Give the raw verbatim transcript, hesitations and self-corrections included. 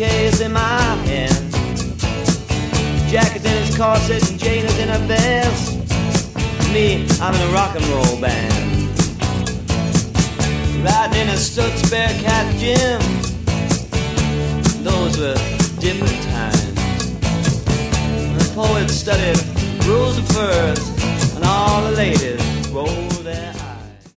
case in my hand. Jack is in his corset and Jane is in her vest. Me, I'm in a rock and roll band, riding in a Stutz Bearcat Jim. Those were different times. The poets studied rules of first, and all the ladies rolled.